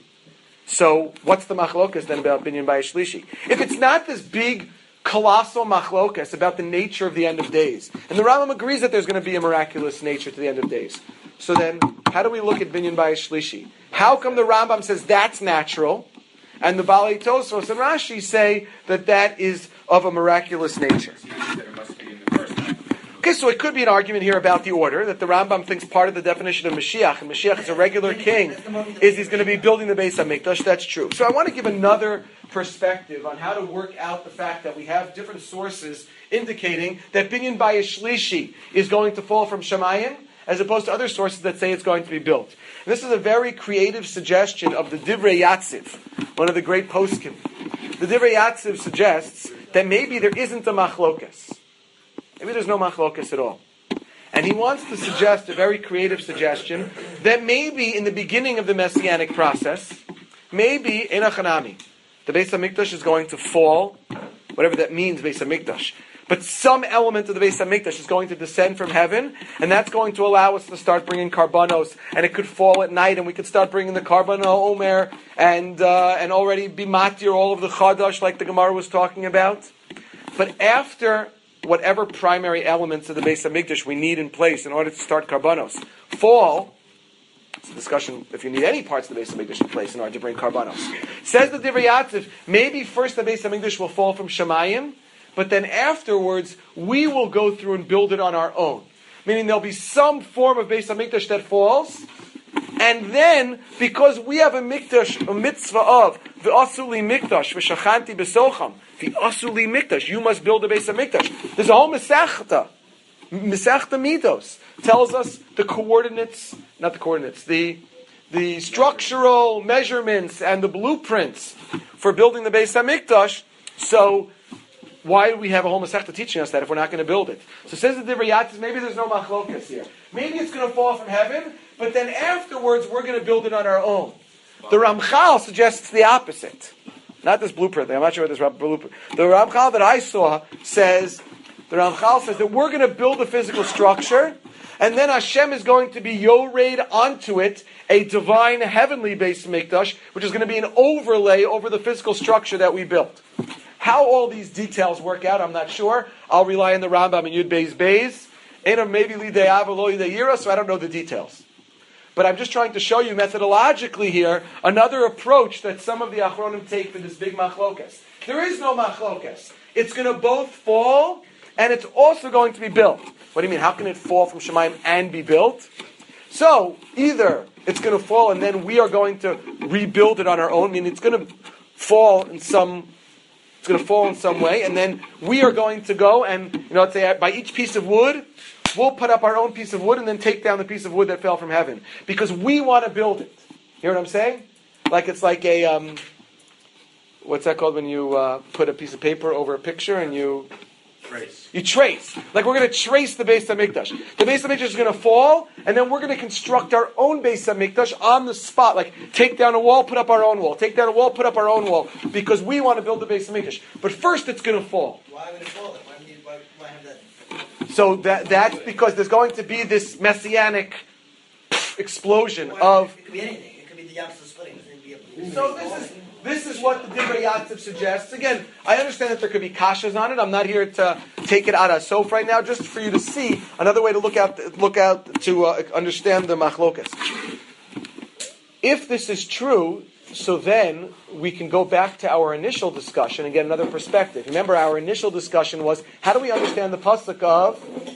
so what's the machlokas then about Binyan Bayis Shlishi? If it's not this big, colossal machlokas about the nature of the end of days, and the Rambam agrees that there's going to be a miraculous nature to the end of days, so then, how do we look at Binyan Bayis Shlishi? How come the Rambam says that's natural, and the Balei Tosfos and Rashi say that that is of a miraculous nature? Okay, so it could be an argument here about the order, that the Rambam thinks part of the definition of Mashiach, and Mashiach is a regular king, is he's going to be building the Beis HaMikdash. That's true. So I want to give another perspective on how to work out the fact that we have different sources indicating that Binyan Bayis Shlishi is going to fall from Shemayim, as opposed to other sources that say it's going to be built. And this is a very creative suggestion of the Divrei Yatziv, one of the great poskim. The Divrei Yatziv suggests that maybe there isn't a machlokas. Maybe there's no machlokas at all. And he wants to suggest a very creative suggestion that maybe in the beginning of the Messianic process, maybe in Achanami, the Beis HaMikdash is going to fall, whatever that means, Beis HaMikdash. But some element of the Beis HaMikdash is going to descend from heaven, and that's going to allow us to start bringing karbanos, and it could fall at night, and we could start bringing the karban omer, and uh, and already be matir all of the chadash, like the Gemara was talking about. But after whatever primary elements of the Beis HaMikdash we need in place in order to start karbanos fall, it's a discussion if you need any parts of the Beis HaMikdash in place in order to bring karbanos. Says the Divrei Yatziv, maybe first the Beis HaMikdash will fall from Shemayim, but then afterwards we will go through and build it on our own. Meaning there'll be some form of Beis HaMikdash that falls, and then, because we have a mikdash, a mitzvah of v'asuli mikdash v'shachanti b'socham, v'asuli mikdash, you must build a Beis HaMikdash. There's a whole mesechta, mesechta midos, tells us the coordinates, not the coordinates, the the structural measurements and the blueprints for building the Beis HaMikdash. So, why do we have a whole mesechta teaching us that if we're not going to build it? So says the Divrei Yatziv, maybe there's no machlokas here. Maybe it's going to fall from heaven, but then afterwards we're going to build it on our own. The Ramchal suggests the opposite. Not this blueprint. I'm not sure what this blueprint. The Ramchal that I saw says, the Ramchal says that we're going to build a physical structure, and then Hashem is going to be yored onto it a divine heavenly Beis Mikdash, which is going to be an overlay over the physical structure that we built. How all these details work out, I'm not sure. I'll rely on the Rambam and Yud Beis Beis. Ena maybe lidei avalo lidei yira, so I don't know the details. But I'm just trying to show you methodologically here another approach that some of the Achronim take for this big machlokas. There is no machlokas. It's going to both fall, and it's also going to be built. What do you mean? How can it fall from Shemayim and be built? So, either it's going to fall and then we are going to rebuild it on our own, I mean, it's going to fall in some... It's going to fall in some way, and then we are going to go and, you know, let's say by each piece of wood, we'll put up our own piece of wood and then take down the piece of wood that fell from heaven. Because we want to build it. You hear what I'm saying? Like it's like a, um, what's that called when you uh, put a piece of paper over a picture and you... Trace. You trace. Like we're going to trace the Beis HaMikdash. The Beis HaMikdash is going to fall, and then we're going to construct our own Beis HaMikdash on the spot. Like take down a wall, put up our own wall. Take down a wall, put up our own wall. Because we want to build the Beis HaMikdash. But first it's going to fall. Why would it fall then? Why, would you, why, why have that? So that that's because there's going to be this messianic explosion Why, of... It could be anything. It could be the Yamsuf splitting. It could be a... So this is this is what the Divrei Yatziv suggests. Again, I understand that there could be kashas on it. I'm not here to take it out of sof right now, just for you to see another way to look out look out to uh, understand the machlokas. If this is true, so then we can go back to our initial discussion and get another perspective. Remember, our initial discussion was how do we understand the pasuk of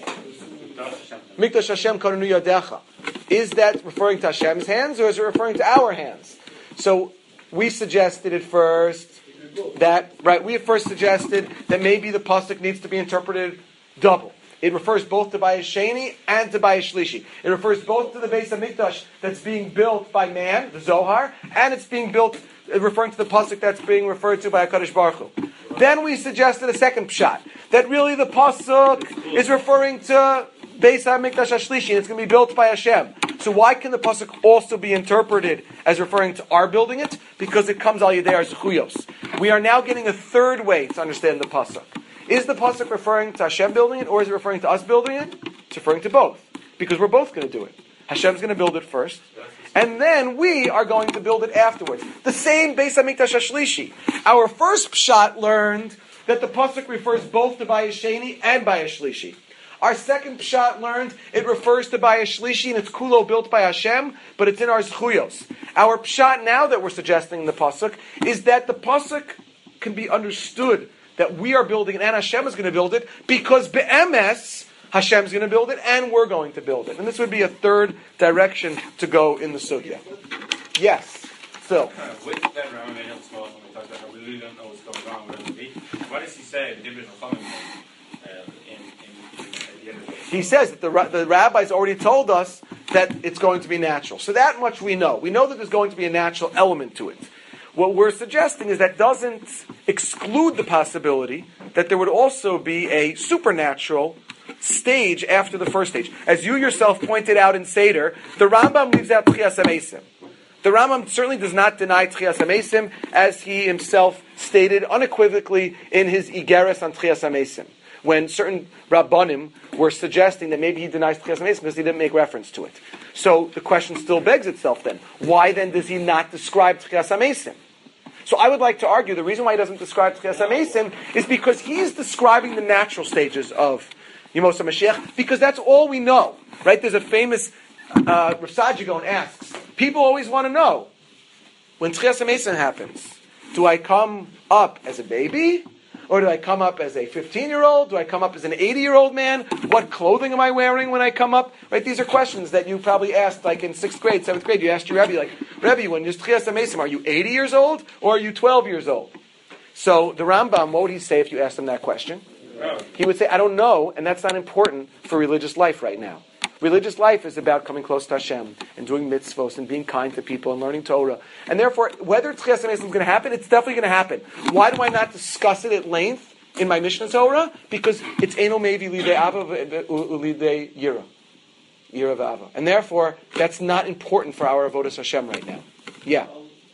Mikdash Hashem Karenu Yadecha? Is that referring to Hashem's hands or is it referring to our hands? So we suggested at first that, right, we at first suggested that maybe the pasuk needs to be interpreted double. It refers both to Bayis Sheni and to Bayis Shlishi. It refers both to the Beis HaMikdash that's being built by man, the Zohar, and it's being built, referring to the pasuk that's being referred to by HaKadosh Baruch Hu. Then we suggested a second pshat, that really the pasuk is referring to Beis HaMikdash HaShlishi, and it's going to be built by Hashem. So why can the pasuk also be interpreted as referring to our building it? Because it comes al yedei our zechuyos. We are now getting a third way to understand the pasuk. Is the pasuk referring to Hashem building it, or is it referring to us building it? It's referring to both, because we're both going to do it. Hashem's going to build it first, and then we are going to build it afterwards. The same Beis HaMikdash HaShlishi. Our first pshat learned that the pasuk refers both to Bayis Sheni and Bayis Shlishi. Our second pshat learned it refers to Bayis Shlishi and it's kulo built by Hashem, but it's in our zechuyos. Our pshat now that we're suggesting in the pasuk is that the pasuk can be understood that we are building it and Hashem is going to build it because be'emes Hashem's going to build it and we're going to build it. And this would be a third direction to go in the sugya. Yes, Phil. Uh, with that Rambam made up small when we talked about how we really don't know what's going on with it. Why does he say the Divrei Chachamim uh, in, in, in, at the end of the day? He says that the, the rabbis already told us that it's going to be natural. So that much we know. We know that there's going to be a natural element to it. What we're suggesting is that doesn't exclude the possibility that there would also be a supernatural stage after the first stage. As you yourself pointed out in Seder, the Rambam leaves out Tchias HaMeisim. The Rambam certainly does not deny Tchias HaMeisim, as he himself stated unequivocally in his Igeres on Tchias HaMeisim, when certain Rabbanim were suggesting that maybe he denies Tchias HaMeisim because he didn't make reference to it. So the question still begs itself then. Why then does he not describe Tchias HaMeisim? So I would like to argue the reason why he doesn't describe Tchias HaMeisim is because he's describing the natural stages of Yemos HaMashiach, because that's all we know. Right? There's a famous, uh, Rav Sajigon asks, people always want to know, when Tchias HaMeisim happens, do I come up as a baby? Or do I come up as a fifteen-year-old? Do I come up as an eighty-year-old man? What clothing am I wearing when I come up? Right? These are questions that you probably asked, like in sixth grade, seventh grade. You asked your Rebbe, like, Rebbe, when you're Tchias HaMeisim, are you eighty years old or are you twelve years old? So the Rambam, what would he say if you asked him that question? He would say, I don't know, and that's not important for religious life right now. Religious life is about coming close to Hashem and doing mitzvos and being kind to people and learning Torah. And therefore, whether Tchias HaMeisim is going to happen, it's definitely going to happen. Why do I not discuss it at length in my Mishnah Torah? Because it's Eino Mevi Lidei Ava Lidei Yira. Yira V'Ava. And therefore, that's not important for our Avodas Hashem right now. Yeah.